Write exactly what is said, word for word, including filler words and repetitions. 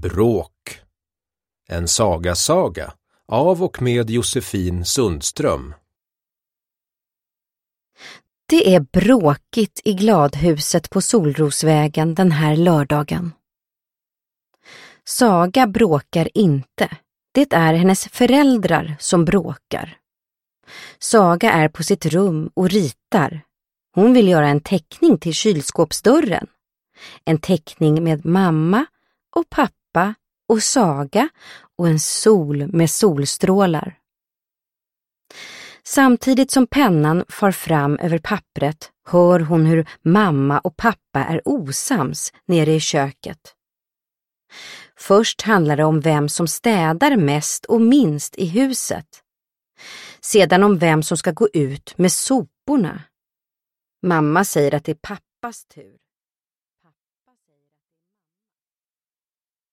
Bråk. En saga-saga av och med Josefin Sundström. Det är bråkigt i Gladhuset på Solrosvägen den här lördagen. Saga bråkar inte. Det är hennes föräldrar som bråkar. Saga är på sitt rum och ritar. Hon vill göra en teckning till kylskåpsdörren. En teckning med mamma och pappa och Saga och en sol med solstrålar. Samtidigt som pennan far fram över pappret hör hon hur mamma och pappa är osams nere i köket. Först handlar det om vem som städar mest och minst i huset. Sedan om vem som ska gå ut med soporna. Mamma säger att det är pappas tur.